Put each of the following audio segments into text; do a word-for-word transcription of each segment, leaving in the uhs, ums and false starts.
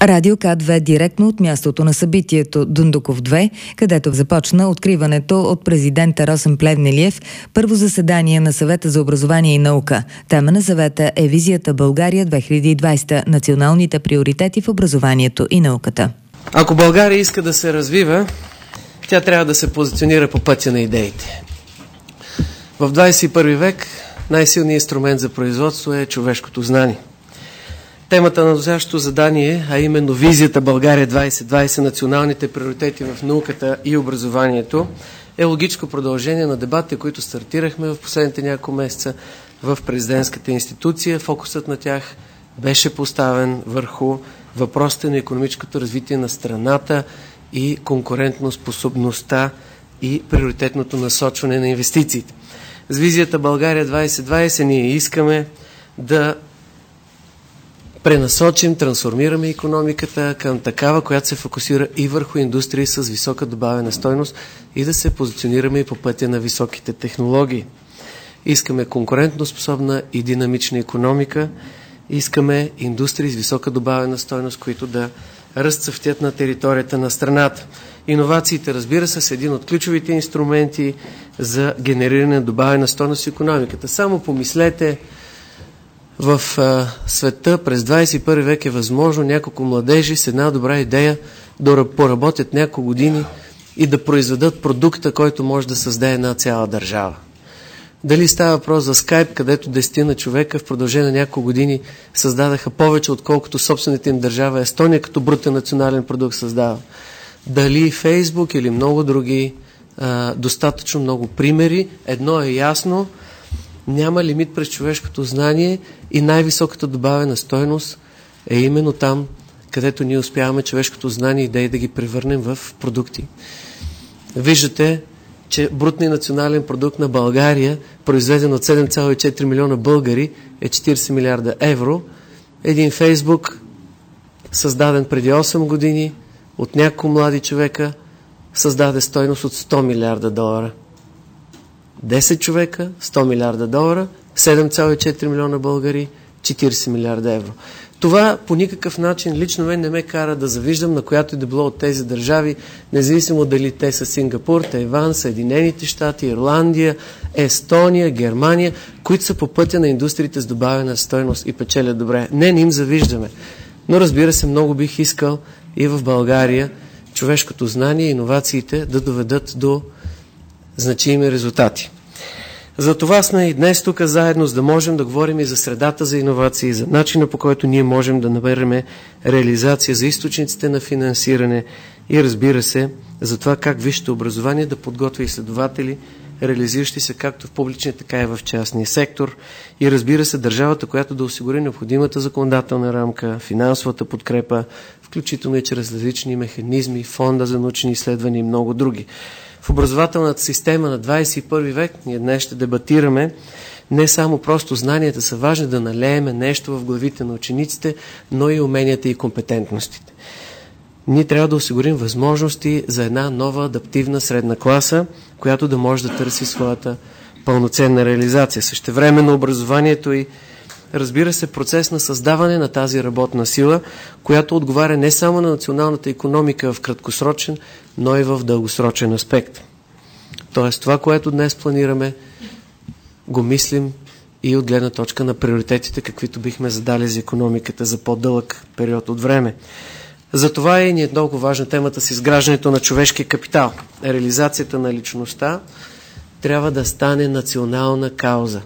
Радио К две директно от мястото на събитието Дундуков две, където започна откриването от президента Росен Плевнелиев първо заседание на Съвета за образование и наука. Тема на съвета е визията България две хиляди и двадесета – националните приоритети в образованието и науката. Ако България иска да се развива, тя трябва да се позиционира по пътя на идеите. В двадесет и първи век най-силният инструмент за производство е човешкото знание. Темата на настоящото задание, а именно визията България двадесет двадесет, националните приоритети в науката и образованието, е логично продължение на дебатите, които стартирахме в последните няколко месеца в президентската институция. Фокусът на тях беше поставен върху въпросите на икономическото развитие на страната и конкурентоспособността и приоритетното насочване на инвестициите. С визията България двадесет двадесет ние искаме да пренасочим, трансформираме икономиката към такава, която се фокусира и върху индустрии с висока добавена стойност и да се позиционираме и по пътя на високите технологии. Искаме конкурентоспособна и динамична икономика, искаме индустрии с висока добавена стойност, които да разцъфтят на територията на страната. Иновациите, разбира се, са един от ключовите инструменти за генериране на добавена стойност в икономиката. Само помислете, в а, света през двадесет и първи век е възможно няколко младежи с една добра идея да поработят няколко години и да произведат продукта, който може да създаде една цяла държава. Дали става въпрос за Skype, където десетина човека в продължение на няколко години създадаха повече, отколкото собствената им държава Естония като брутен национален продукт създава. Дали Facebook или много други, а, достатъчно много примери. Едно е ясно, няма лимит през човешкото знание и най-високата добавена стойност е именно там, където ние успяваме човешкото знание и идеи да ги превърнем в продукти. Виждате, че брутният национален продукт на България, произведен от седем цяло и четири милиона българи, е четиридесет милиарда евро. Един Фейсбук, създаден преди осем години от няколко млади човека, създаде стойност от сто милиарда долара. десет човека, сто милиарда долара, седем цяло и четири милиона българи, четиридесет милиарда евро. Това по никакъв начин лично мен не ме кара да завиждам на която и да било от тези държави, независимо дали те са Сингапур, Тайван, Съединените щати, Ирландия, Естония, Германия, които са по пътя на индустриите с добавена стойност и печелят добре. Не, не им завиждаме. Но разбира се, много бих искал и в България човешкото знание и иновациите да доведат до значими резултати. Затова сме и днес тук заедно, за да можем да говорим и за средата за иновации, за начина по който ние можем да намерим реализация за източниците на финансиране и разбира се, за това как висшето образование да подготвя изследователи, реализиращи се както в публичния, така и в частния сектор и разбира се държавата, която да осигури необходимата законодателна рамка, финансовата подкрепа, включително и чрез различни механизми, фонда за научни изследвания и много други. В образователната система на двадесет и първи век ние днес ще дебатираме не само просто знанията са важни да налееме нещо в главите на учениците, но и уменията и компетентностите. Ние трябва да осигурим възможности за една нова адаптивна средна класа, която да може да търси своята пълноценна реализация. Същевременно образованието и разбира се, процес на създаване на тази работна сила, която отговаря не само на националната икономика в краткосрочен, но и в дългосрочен аспект. Тоест, това, което днес планираме, го мислим и от гледна точка на приоритетите, каквито бихме задали за икономиката за по-дълъг период от време. Затова е и ни е много важна темата с изграждането на човешкия капитал. Реализацията на личността трябва да стане национална кауза.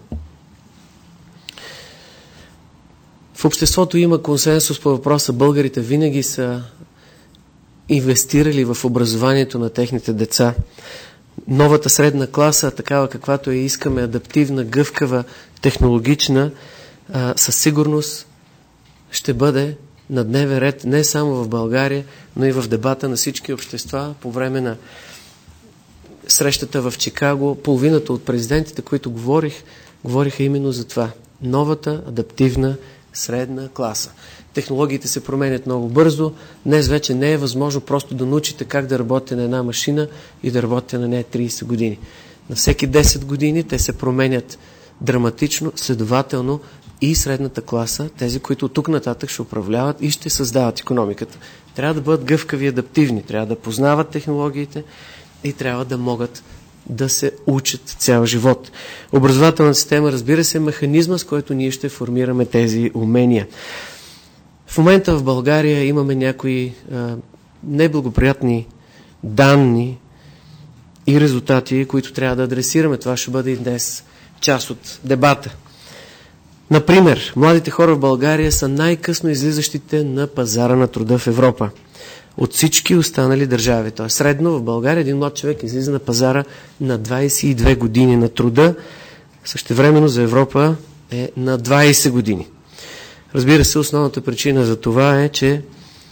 В обществото има консенсус по въпроса. Българите винаги са инвестирали в образованието на техните деца. Новата средна класа, такава каквато я искаме, адаптивна, гъвкава, технологична, а, със сигурност ще бъде на дневен ред не само в България, но и в дебата на всички общества по време на срещата в Чикаго. Половината от президентите, които говорих, говориха именно за това. Новата адаптивна средна класа. Технологиите се променят много бързо. Днес вече не е възможно просто да научите как да работите на една машина и да работите на нея тридесет години. На всеки десет години те се променят драматично, следователно и средната класа, тези, които от тук нататък ще управляват и ще създават икономиката. Трябва да бъдат гъвкави и адаптивни, трябва да познават технологиите и трябва да могат да се учат цял живот. Образователната система, разбира се, е механизма, с който ние ще формираме тези умения. В момента в България имаме някои а, неблагоприятни данни и резултати, които трябва да адресираме. Това ще бъде и днес част от дебата. Например, младите хора в България са най-късно излизащите на пазара на труда в Европа от всички останали държави. Тоест, средно в България един млад човек излиза на пазара на двайсет и две години на труда, същевременно за Европа е на двайсет години. Разбира се, основната причина за това е, че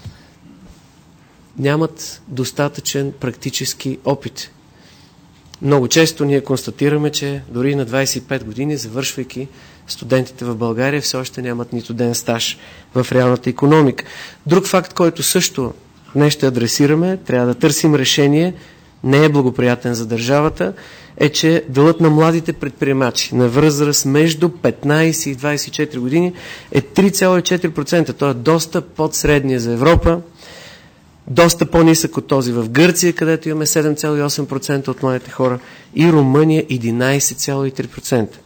нямат достатъчен практически опит. Много често ние констатираме, че дори на двайсет и пет години, завършвайки, студентите в България все още нямат нито ден стаж в реалната икономика. Друг факт, който също днес ще адресираме, трябва да търсим решение, не е благоприятен за държавата, е, че делът на младите предприемачи на възраст между петнайсет и двайсет и четири години е три цяло и четири процента. Той е доста под средния за Европа, доста по-нисък от този в Гърция, където имаме седем цяло и осем процента от младите хора, и Румъния единайсет цяло и три процента.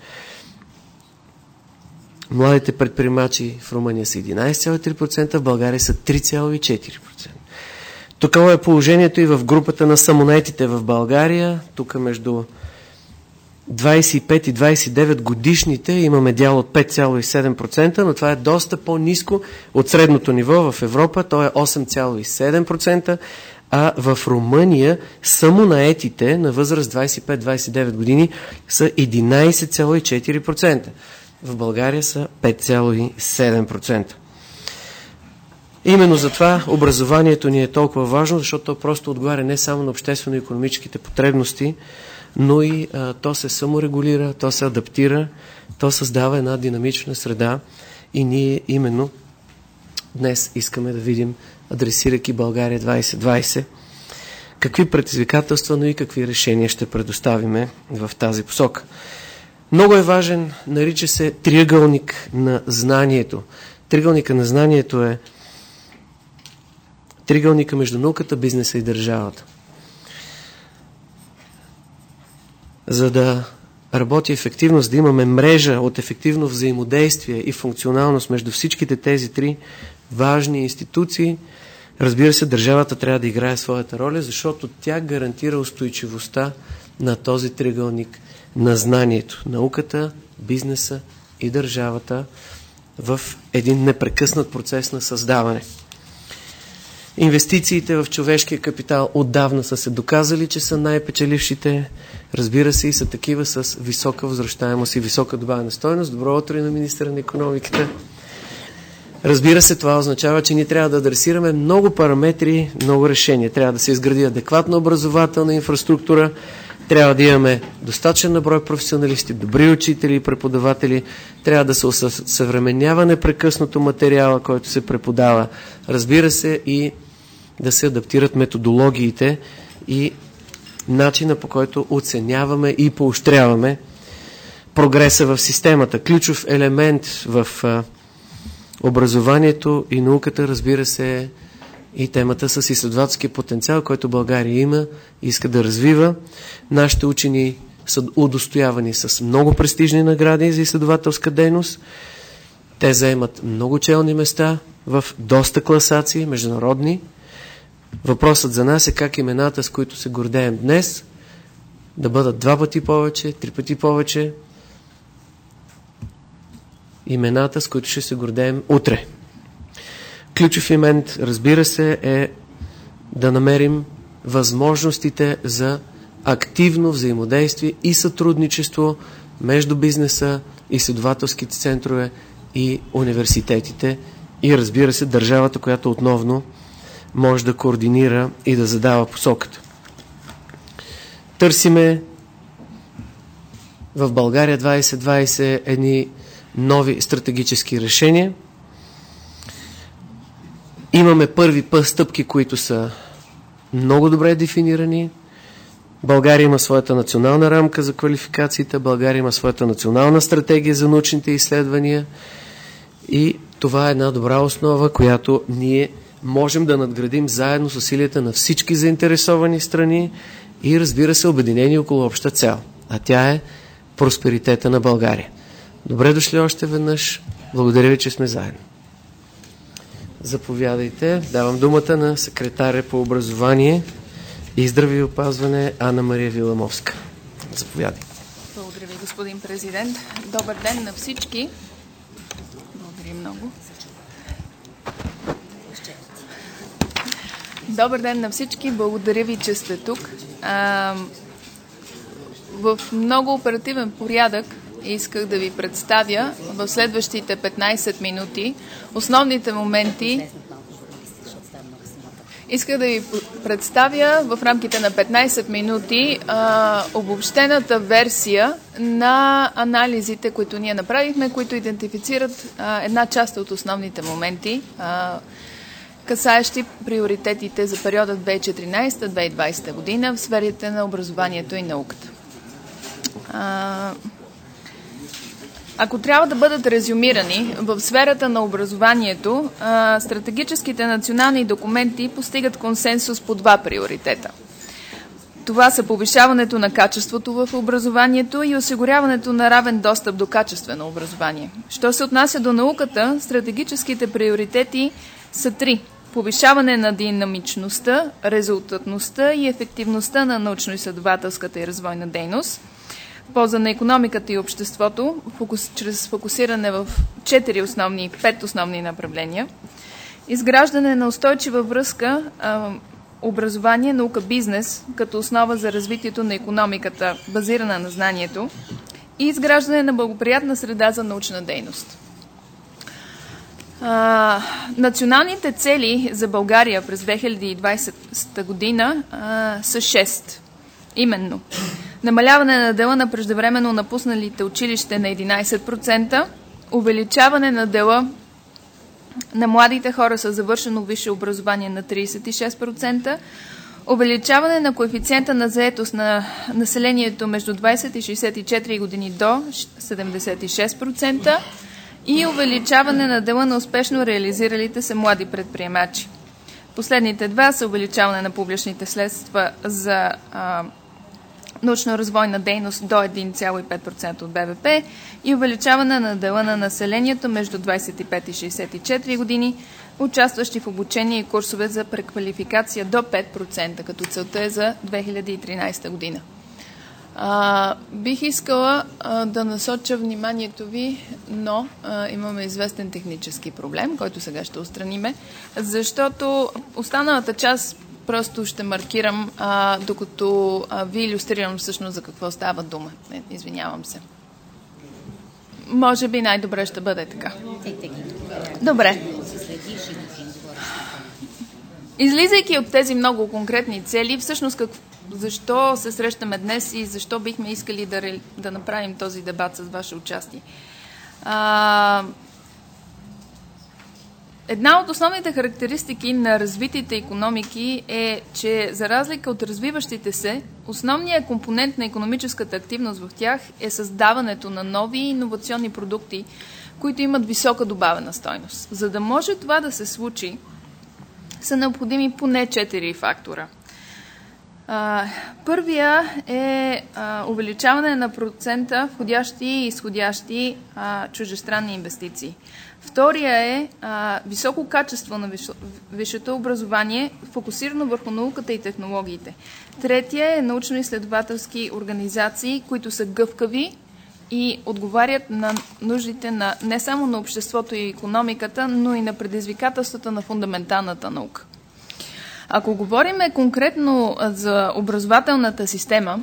Младите предприемачи в Румъния са единайсет цяло и три процента, в България са три цяло и четири процента. Такова е положението и в групата на самонаетите в България. Тук между двайсет и пет и двайсет и девет годишните имаме дял от пет цяло и седем процента, но това е доста по-ниско от средното ниво в Европа. То е осем цяло и седем процента, а в Румъния самонаетите на възраст двайсет и пет до двайсет и девет години са единайсет цяло и четири процента. В България са пет цяло и седем процента. Именно затова образованието ни е толкова важно, защото то просто отговаря не само на обществено-икономическите потребности, но и а, то се саморегулира, то се адаптира, то създава една динамична среда и ние именно днес искаме да видим, адресирайки България двайсет двайсет, какви предизвикателства, но и какви решения ще предоставиме в тази посока. Много е важен, нарича се триъгълник на знанието. Триъгълника на знанието е триъгълника между науката, бизнеса и държавата. За да работи ефективно, за да имаме мрежа от ефективно взаимодействие и функционалност между всичките тези три важни институции, разбира се, държавата трябва да играе своята роля, защото тя гарантира устойчивостта на този триъгълник на знанието, науката, бизнеса и държавата в един непрекъснат процес на създаване. Инвестициите в човешкия капитал отдавна са се доказали, че са най-печелившите, разбира се, и са такива с висока възвръщаемост и висока добавена стойност. Добро утро и на министъра на икономиката. Разбира се, това означава, че ние трябва да адресираме много параметри, много решения. Трябва да се изгради адекватна образователна инфраструктура, трябва да имаме достатъчен наброй професионалисти, добри учители и преподаватели, трябва да се усъвременява непрекъснато материала, който се преподава. Разбира се, и да се адаптират методологиите и начина, по който оценяваме и поощряваме прогреса в системата. Ключов елемент в образованието и науката, разбира се, е и темата с изследователския потенциал, който България има и иска да развива. Нашите учени са удостоявани с много престижни награди за изследователска дейност. Те заемат много челни места в доста класации, международни. Въпросът за нас е как имената, с които се гордеем днес, да бъдат два пъти повече, три пъти повече имената, с които ще се гордеем утре. Ключов елемент, разбира се, е да намерим възможностите за активно взаимодействие и сътрудничество между бизнеса, изследователските центрове и университетите и, разбира се, държавата, която отново може да координира и да задава посоката. Търсиме в България двайсет двайсет едни нови стратегически решения. Имаме първи път стъпки, които са много добре дефинирани. България има своята национална рамка за квалификациите, България има своята национална стратегия за научните изследвания. И това е една добра основа, която ние можем да надградим заедно с усилията на всички заинтересовани страни и, разбира се, обединени около обща цел. А тя е просперитета на България. Добре дошли още веднъж. Благодаря ви, че сме заедно. Заповядайте. Давам думата на секретаря по образование и здравеопазване Анна Мария Виламовска. Заповядайте. Благодаря ви, господин президент. Добър ден на всички. Благодаря много. Добър ден на всички. Благодаря ви, че сте тук. А, в много оперативен порядък исках да ви представя в следващите петнайсет минути основните моменти. Исках да ви представя в рамките на петнайсет минути а, обобщената версия на анализите, които ние направихме, които идентифицират а, една част от основните моменти, а, касаещи приоритетите за периода две хиляди и четиринайсета - две хиляди и двайсета година в сферите на образованието и науката. А, Ако трябва да бъдат резюмирани, в сферата на образованието, а, стратегическите национални документи постигат консенсус по два приоритета. Това са повишаването на качеството в образованието и осигуряването на равен достъп до качествено образование. Що се отнася до науката, стратегическите приоритети са три. Повишаване на динамичността, резултатността и ефективността на научно-изследователската и развойна дейност, в полза на икономиката и обществото, фокус, чрез фокусиране в четири основни, пет основни направления. Изграждане на устойчива връзка а, образование, наука, бизнес, като основа за развитието на икономиката, базирана на знанието, и изграждане на благоприятна среда за научна дейност. А, националните цели за България през две хиляди и двайсета година а, са шест. Именно намаляване на дела на преждевременно напусналите училище на единайсет процента, увеличаване на дела на младите хора с завършено висше образование на трийсет и шест процента, увеличаване на коефициента на заетост на населението между двайсет и шейсет и четири години до седемдесет и шест процента и увеличаване на дела на успешно реализиралите се млади предприемачи. Последните два са увеличаване на публичните средства за а, научно-развойна дейност до един цяло и пет процента от Б В П и увеличаване на дела на населението между двайсет и пет и шейсет и четири години, участващи в обучение и курсове за преквалификация до пет процента, като целта е за две хиляди и тринайсета година. А, бих искала а, да насоча вниманието ви, но а, имаме известен технически проблем, който сега ще устраниме, защото останалата част просто ще маркирам, а, докато а, ви илюстрирам всъщност за какво става дума. Не, извинявам се. Може би най-добре ще бъде така. Добре. Излизайки от тези много конкретни цели, всъщност как, защо се срещаме днес и защо бихме искали да, да направим този дебат с ваше участие? А, Една от основните характеристики на развитите икономики е, че за разлика от развиващите се, основният компонент на икономическата активност в тях е създаването на нови иновационни продукти, които имат висока добавена стойност. За да може това да се случи, са необходими поне четири фактора. А, първия е а, увеличаване на процента входящи и изходящи а, чуждестранни инвестиции. Втория е а, високо качество на висшето образование, фокусирано върху науката и технологиите. Третия е научно-изследователски организации, които са гъвкави и отговарят на нуждите на, не само на обществото и икономиката, но и на предизвикателствата на фундаменталната наука. Ако говорим конкретно за образователната система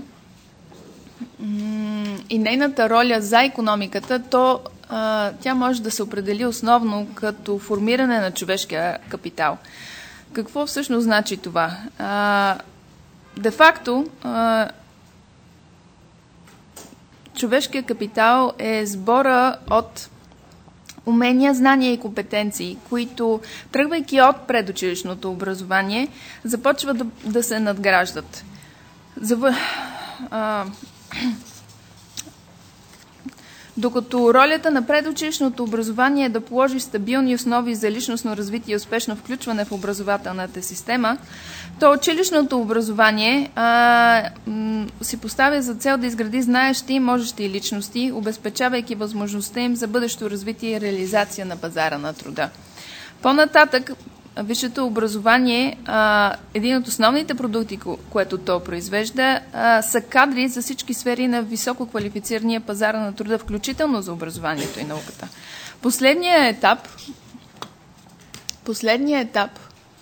и нейната роля за икономиката, то а, тя може да се определи основно като формиране на човешкия капитал. Какво всъщност значи това? А, де-факто, а, човешкият капитал е сбора от умения, знания и компетенции, които, тръгвайки от предучилищното образование, започват да, да се надграждат. За, а, Докато ролята на предучилищното образование е да положи стабилни основи за личностно развитие и успешно включване в образователната система, то училищното образование а, м, си поставя за цел да изгради знаещи и можещи личности, обезпечавайки възможността им за бъдещо развитие и реализация на пазара на труда. По-нататък, висшето образование, а, един от основните продукти, което то произвежда, а, са кадри за всички сфери на високо квалифицирания пазар на труда, включително за образованието и науката. Последният етап, последният етап,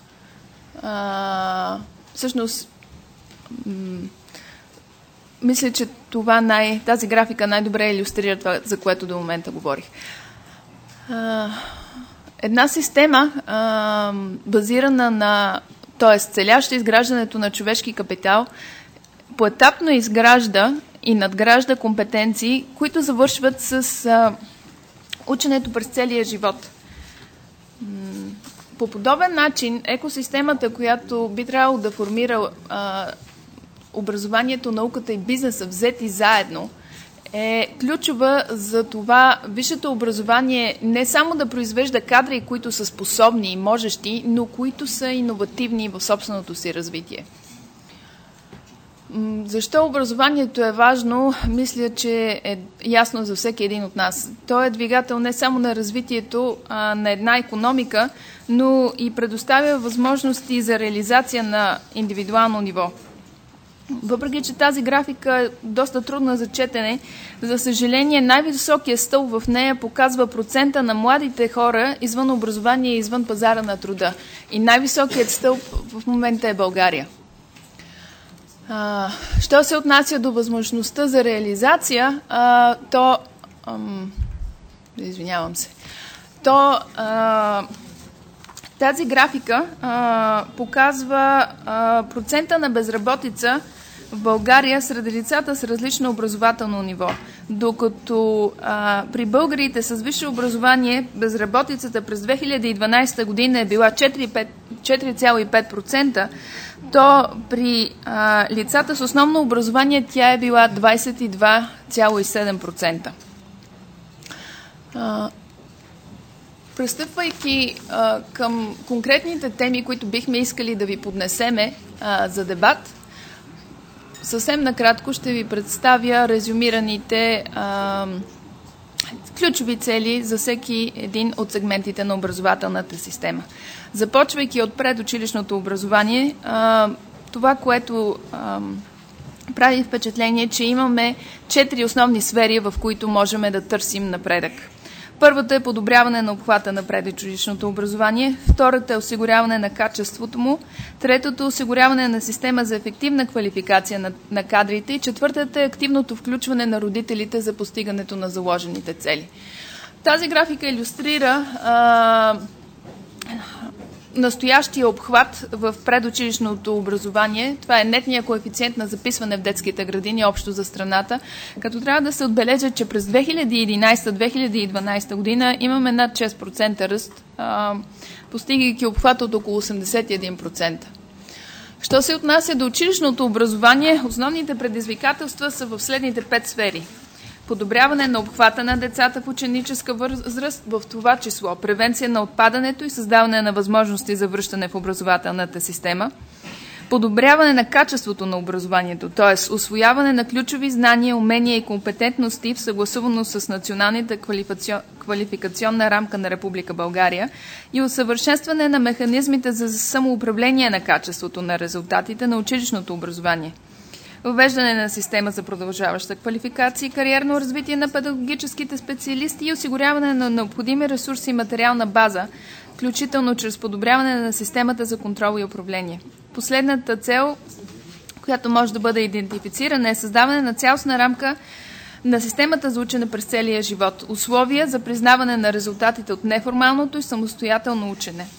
а, всъщност, м- мисля, че това най, тази графика най-добре илюстрира това, за което до момента говорих. А, Една система, а, базирана на, т.е. целяща изграждането на човешки капитал, поетапно изгражда и надгражда компетенции, които завършват с а, ученето през целия живот. По подобен начин, екосистемата, която би трябвало да формира а, образованието, науката и бизнеса взети заедно, е ключова за това висшето образование не само да произвежда кадри, които са способни и можещи, но които са иновативни в собственото си развитие. Защо образованието е важно, мисля, че е ясно за всеки един от нас. То е двигател не само на развитието а, на една икономика, но и предоставя възможности за реализация на индивидуално ниво. Въпреки че тази графика е доста трудна за четене, за съжаление най-високият стълб в нея показва процента на младите хора извън образование и извън пазара на труда. И най-високият стълб в момента е България. А, що се отнася до възможността за реализация, а, то... Ам, извинявам се. То... А, тази графика а, показва а, процента на безработица в България сред лицата с различно образователно ниво. Докато а, при българите с висше образование безработицата през две хиляди и дванадесета година е била четири цяло и пет процента, то при а, лицата с основно образование тя е била двадесет и два цяло и седем процента. А, Пристъпвайки а, към конкретните теми, които бихме искали да ви поднесеме а, за дебат, съвсем накратко ще ви представя резюмираните а, ключови цели за всеки един от сегментите на образователната система. Започвайки от предучилищното образование, а, това, което а, прави впечатление, че имаме четири основни сфери, в които можем да търсим напредък. Първата е подобряване на обхвата на предучилищното образование, втората е осигуряване на качеството му, третото е осигуряване на система за ефективна квалификация на, на кадрите и четвъртата е активното включване на родителите за постигането на заложените цели. Тази графика илюстрира а, настоящия обхват в предучилищното образование. Това е нетния коефициент на записване в детските градини общо за страната, като трябва да се отбележа, че през две хиляди и единадесета - две хиляди и дванадесета година имаме над шест процента ръст, а, постигайки обхват от около осемдесет и един процента. Що се отнася до училищното образование, основните предизвикателства са в следните пет сфери. Подобряване на обхвата на децата в ученическа възраст, в това число превенция на отпадането и създаване на възможности за връщане в образователната система, подобряване на качеството на образованието, т.е. усвояване на ключови знания, умения и компетентности в съгласуваност с националната квалификационна рамка на Република България и усъвършенстване на механизмите за самоуправление на качеството на резултатите на училищното образование. Въвеждане на система за продължаваща квалификация и кариерно развитие на педагогическите специалисти и осигуряване на необходими ресурси и материална база, включително чрез подобряване на системата за контрол и управление. Последната цел, която може да бъде идентифицирана, е създаване на цялостна рамка на системата за учене през целия живот, условия за признаване на резултатите от неформалното и самостоятелно учене.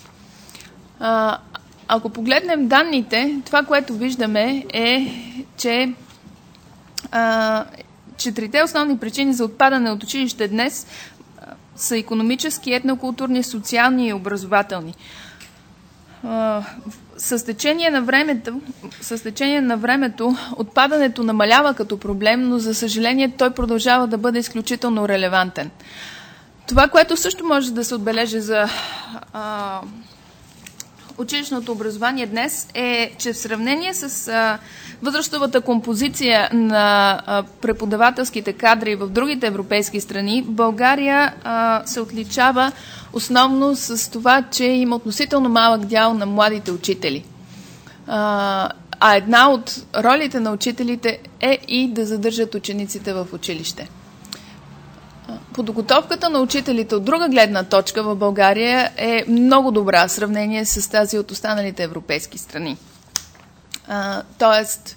Ако погледнем данните, това, което виждаме е, че а, четирите основни причини за отпадане от училище днес а, са икономически, етнокултурни, социални и образователни. а, с течение на времето, с течение на времето отпадането намалява като проблем, но за съжаление той продължава да бъде изключително релевантен. Това, което също може да се отбележи за а, училищното образование днес е, че в сравнение с а, възрастовата композиция на а, преподавателските кадри в другите европейски страни, България а, се отличава основно с това, че има относително малък дял на младите учители. А, а една от ролите на учителите е и да задържат учениците в училище. Подготовката на учителите от друга гледна точка в България е много добра в сравнение с тази от останалите европейски страни. А, тоест,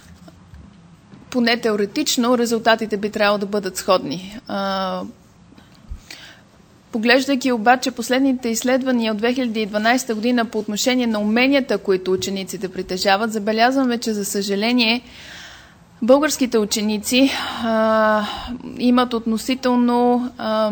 поне теоретично, резултатите би трябвало да бъдат сходни. А, поглеждайки обаче последните изследвания от две хиляди и дванадесета година по отношение на уменията, които учениците притежават, забелязваме, че за съжаление българските ученици а, имат относително а,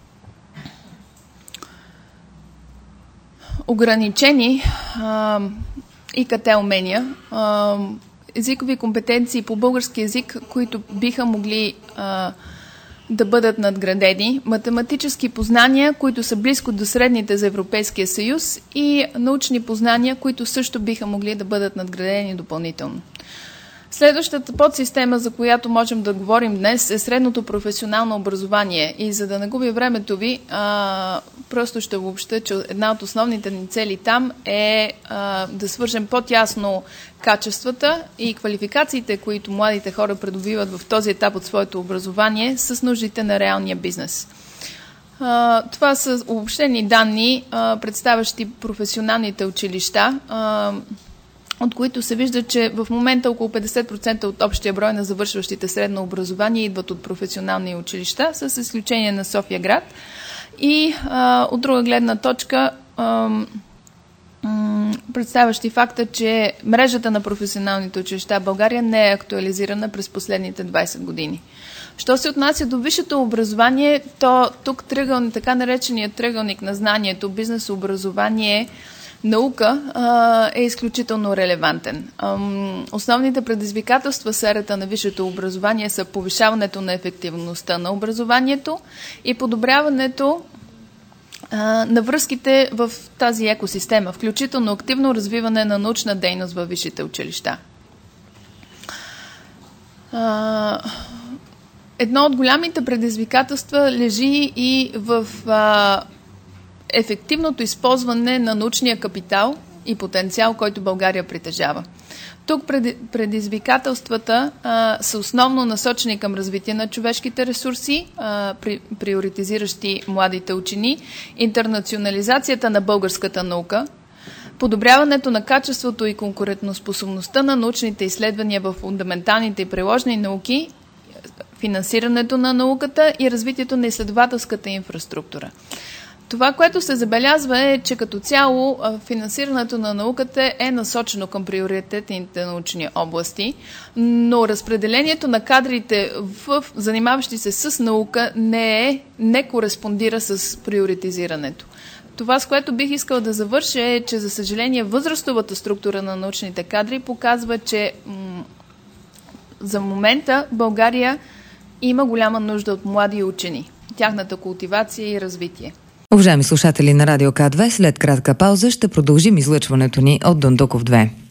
ограничени а, и ай ти умения, а, езикови компетенции по български език, които биха могли а, да бъдат надградени, математически познания, които са близко до средните за Европейския съюз и научни познания, които също биха могли да бъдат надградени допълнително. Следващата подсистема, за която можем да говорим днес, е средното професионално образование. И за да не губя времето ви, а, просто ще обобща, че една от основните ни цели там е а, да свържем по-тясно качествата и квалификациите, които младите хора придобиват в този етап от своето образование, с нуждите на реалния бизнес. А, това са обобщени данни, а, представящи професионалните училища, а, от които се вижда, че в момента около петдесет процента от общия брой на завършващите средно образование идват от професионални училища, с изключение на София град. И а, от друга гледна точка, а, м- представящи факта, че мрежата на професионалните училища в България не е актуализирана през последните двадесет години. Що се отнася до висшето образование, то тук тръгълник, така нареченият тръгълник на знанието, бизнес образование, наука е изключително релевантен. Основните предизвикателства в сферата на висшето образование са повишаването на ефективността на образованието и подобряването на връзките в тази екосистема, включително активно развиване на научна дейност във висшите училища. Едно от голямите предизвикателства лежи и в ефективното използване на научния капитал и потенциал, който България притежава. Тук предизвикателствата а, са основно насочени към развитие на човешките ресурси, а, при, приоритизиращи младите учени, интернационализацията на българската наука, подобряването на качеството и конкурентоспособността на научните изследвания в фундаменталните и приложни науки, финансирането на науката и развитието на изследователската инфраструктура. Това, което се забелязва е, че като цяло финансирането на науката е насочено към приоритетните научни области, но разпределението на кадрите в занимаващи се с наука не, е, не кореспондира с приоритизирането. Това, с което бих искал да завърша е, че за съжаление възрастовата структура на научните кадри показва, че м- за момента България има голяма нужда от млади учени, тяхната култивация и развитие. Уважаеми слушатели на Радио К две, след кратка пауза ще продължим излъчването ни от Дондуков две.